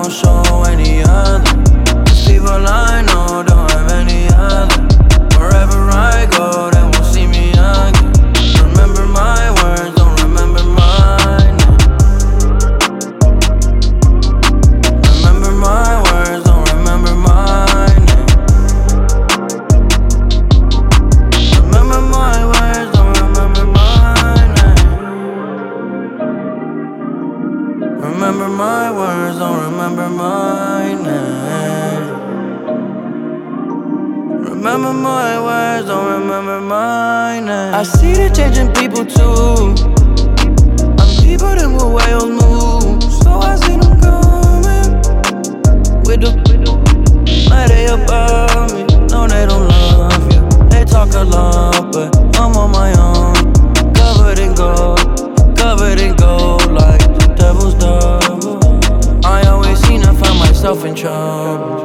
don't show any other. These people I know don't have any other. Wherever I go, they won't see me again. Remember my words, don't remember my name. Remember my words, don't remember my name. Remember my words, don't remember my name. Remember my words, don't remember my name. Remember my words, don't remember my name. I see the change in people too. I'm deeper than what whales move. So I see them coming with the like they above me. No, they don't love you. They talk a lot, but I'm on my own. Covered in gold like the devil's double. I always seem to find myself in trouble.